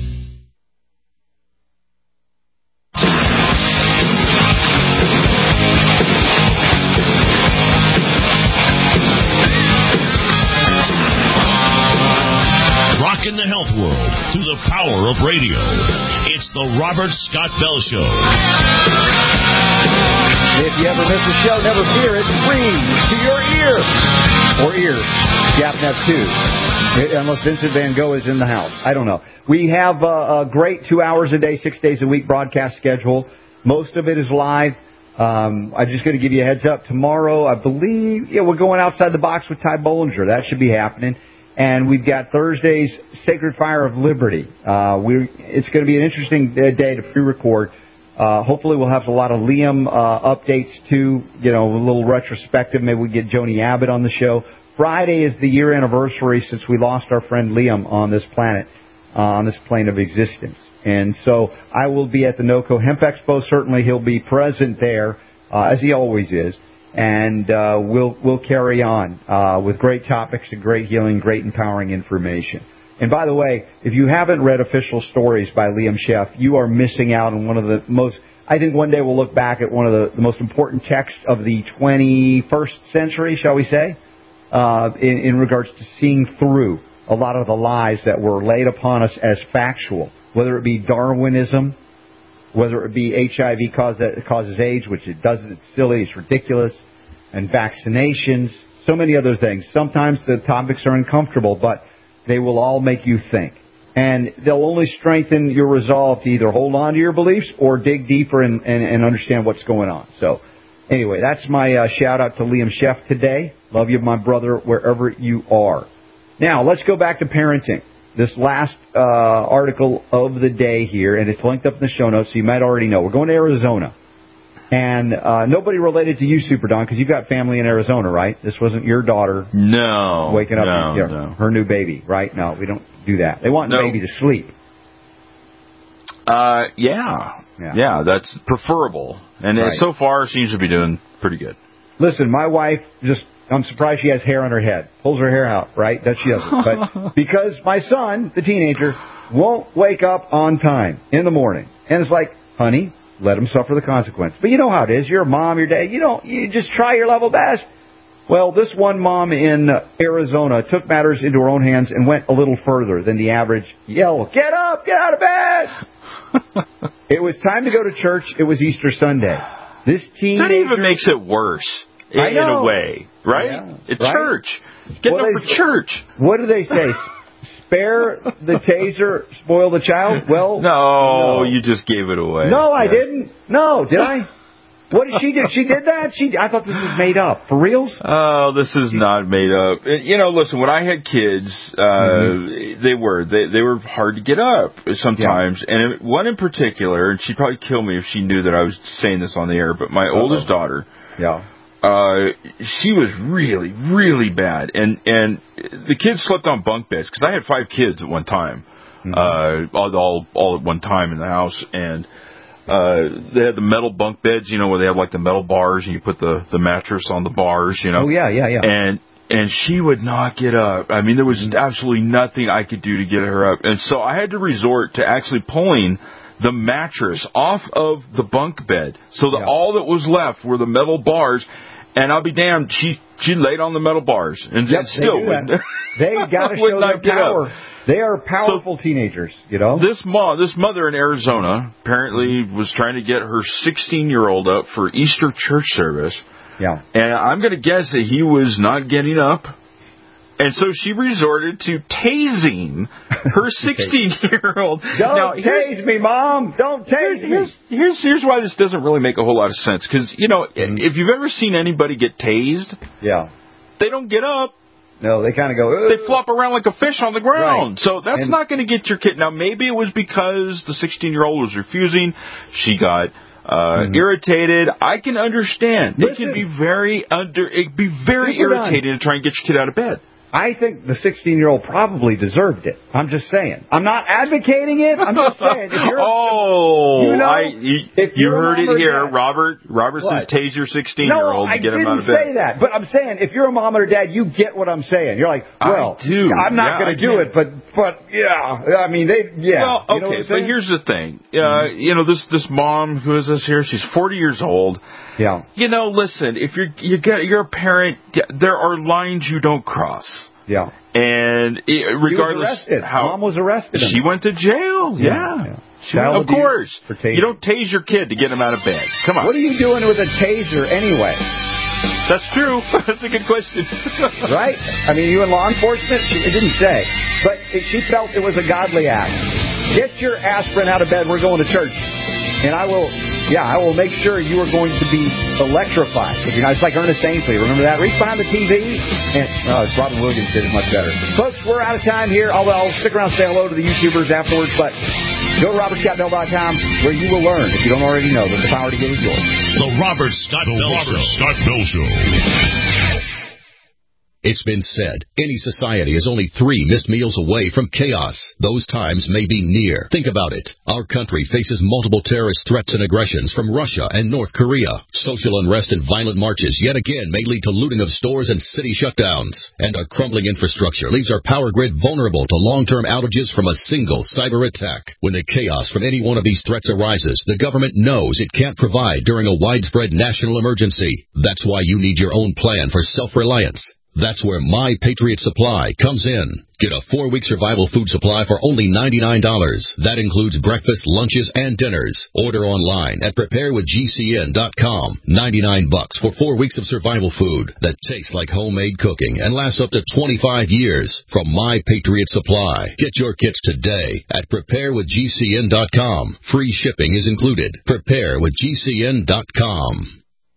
Speaker 3: Rockin' the health world through the power of radio. It's the Robert Scott Bell Show.
Speaker 6: If you ever miss a show, never fear, it's free to your ear. Or ears. You happen to have two. Unless Vincent Van Gogh is in the house. I don't know. We have a great 2 hours a day, 6 days a week broadcast schedule. Most of it is live. I'm just going to give you a heads up. Tomorrow, I believe, we're going outside the box with Ty Bollinger. That should be happening. And we've got Thursday's Sacred Fire of Liberty. It's going to be an interesting day to pre-record. Hopefully we'll have a lot of Liam updates, too, a little retrospective. Maybe we get Joni Abbott on the show. Friday is the year anniversary since we lost our friend Liam on this planet, on this plane of existence. And so I will be at the NOCO Hemp Expo. Certainly he'll be present there, as he always is. And we'll carry on with great topics and great healing, great empowering information. And by the way, if you haven't read Official Stories by Liam Sheff, you are missing out on one of the most, I think one day we'll look back at one of the most important texts of the 21st century, shall we say, in regards to seeing through a lot of the lies that were laid upon us as factual, whether it be Darwinism, whether it be HIV causes AIDS, which it doesn't, it's silly, it's ridiculous, and vaccinations, so many other things. Sometimes the topics are uncomfortable, but they will all make you think. And they'll only strengthen your resolve to either hold on to your beliefs or dig deeper and understand what's going on. So, anyway, that's my shout-out to Liam Sheff today. Love you, my brother, wherever you are. Now, let's go back to parenting. This last article of the day here, and it's linked up in the show notes, so you might already know. We're going to Arizona. And nobody related to you, Super Don, because you've got family in Arizona, right? This wasn't your daughter waking up her new baby, right? No, we don't do that. They want the baby to sleep.
Speaker 10: Yeah, that's preferable. And it so far seems to be doing pretty good.
Speaker 6: Listen, my wife I'm surprised she has hair on her head. Pulls her hair out, right? That she doesn't. But because my son, the teenager, won't wake up on time in the morning. And it's like, honey, let him suffer the consequence. But you know how it is. You're a mom, your dad. You just try your level best. Well, this one mom in Arizona took matters into her own hands and went a little further than the average yell, get up, get out of bed. It was time to go to church. It was Easter Sunday. This teenager...
Speaker 10: That even makes it worse. In a way, right?
Speaker 6: Yeah,
Speaker 10: it's
Speaker 6: right?
Speaker 10: church. Get up for church.
Speaker 6: What do they say? spare the taser, spoil the child? Well,
Speaker 10: no, you just gave it away.
Speaker 6: No, I didn't. No, did I? What did she do? She did that? I thought this was made up. For reals?
Speaker 10: Oh, this is not made up. Listen, when I had kids, they were hard to get up sometimes. Yeah. And one in particular, and she'd probably kill me if she knew that I was saying this on the air, but my oldest daughter, she was really, really bad. And the kids slept on bunk beds, because I had 5 kids at one time, all at one time in the house. And they had the metal bunk beds, where they have like the metal bars and you put the mattress on the bars, Oh,
Speaker 6: yeah.
Speaker 10: And she would not get up. I mean, there was absolutely nothing I could do to get her up. And so I had to resort to actually pulling the mattress off of the bunk bed so that all that was left were the metal bars. And I'll be damned, she laid on the metal bars and still wouldn't.
Speaker 6: They got to show their power. They are powerful teenagers,
Speaker 10: This mother in Arizona apparently was trying to get her 16-year-old up for Easter church service.
Speaker 6: Yeah.
Speaker 10: And I'm going to guess that he was not getting up. And so she resorted to tasing her 16-year-old.
Speaker 6: Don't tase me, Mom. Don't tase me.
Speaker 10: Here's why this doesn't really make a whole lot of sense. Because, if you've ever seen anybody get tased, they don't get up.
Speaker 6: No, they kind of go... Ugh.
Speaker 10: They flop around like a fish on the ground. Right. So that's not going to get your kid. Now, maybe it was because the 16-year-old was refusing. She got irritated. I can understand. It can be very irritating to try and get your kid out of bed.
Speaker 6: I think the 16-year-old probably deserved it. I'm just saying. I'm not advocating it. I'm just saying. If you're,
Speaker 10: you heard it here. Robert says tase your 16-year-old to get him out of bed.
Speaker 6: No, I didn't say that. But I'm saying, if you're a mom or dad, you get what I'm saying. You're like, well, I'm not going to do it, but yeah. I mean,
Speaker 10: Well, okay, but here's the thing. This mom who is this here, she's 40 years old.
Speaker 6: Yeah.
Speaker 10: Listen, if you're a parent, there are lines you don't cross.
Speaker 6: Yeah.
Speaker 10: And regardless how
Speaker 6: Mom was arrested.
Speaker 10: She went to jail. Yeah. Of course. You don't tase your kid to get him out of bed. Come on.
Speaker 6: What are you doing with a taser anyway?
Speaker 10: That's true. That's a good question.
Speaker 6: Right? I mean, you in law enforcement? It didn't say. But she felt it was a godly act. Get your aspirin out of bed. We're going to church. And I will make sure you are going to be electrified. It's like Ernest Ainsley. Remember that? Reach behind the TV. And Robin Williams did it much better. Folks, we're out of time here. I'll stick around and say hello to the YouTubers afterwards. But go to RobertScottBell.com where you will learn, if you don't already know, that the power to get is yours.
Speaker 3: The Robert Scott Bell Show.
Speaker 14: It's been said, any society is only 3 missed meals away from chaos. Those times may be near. Think about it. Our country faces multiple terrorist threats and aggressions from Russia and North Korea. Social unrest and violent marches yet again may lead to looting of stores and city shutdowns. And a crumbling infrastructure leaves our power grid vulnerable to long-term outages from a single cyber attack. When the chaos from any one of these threats arises, the government knows it can't provide during a widespread national emergency. That's why you need your own plan for self-reliance. That's where My Patriot Supply comes in. Get a 4-week survival food supply for only $99. That includes breakfast, lunches, and dinners. Order online at preparewithgcn.com. $99 for 4 weeks of survival food that tastes like homemade cooking and lasts up to 25 years from My Patriot Supply. Get your kits today at preparewithgcn.com. Free shipping is included. Preparewithgcn.com.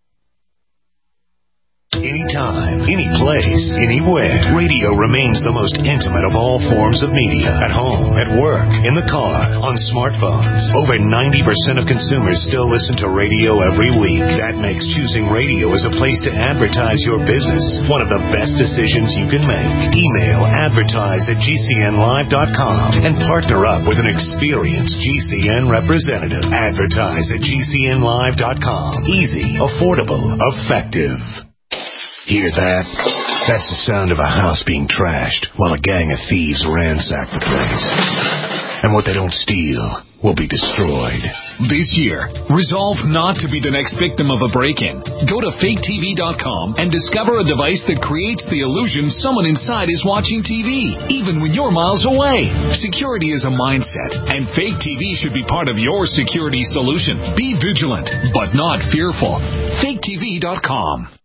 Speaker 15: Anytime, any place, anywhere. Radio remains the most intimate of all forms of media. At home, at work, in the car, on smartphones. Over 90% of consumers still listen to radio every week. That makes choosing radio as a place to advertise your business one of the best decisions you can make. Email advertise@gcnlive.com and partner up with an experienced GCN representative. Advertise@gcnlive.com. Easy, affordable, effective. Hear that? That's the sound of a house being trashed while a gang of thieves ransack the place. And what they don't steal will be destroyed.
Speaker 16: This year, resolve not to be the next victim of a break-in. Go to faketv.com and discover a device that creates the illusion someone inside is watching TV, even when you're miles away. Security is a mindset, and Fake TV should be part of your security solution. Be vigilant, but not fearful. faketv.com.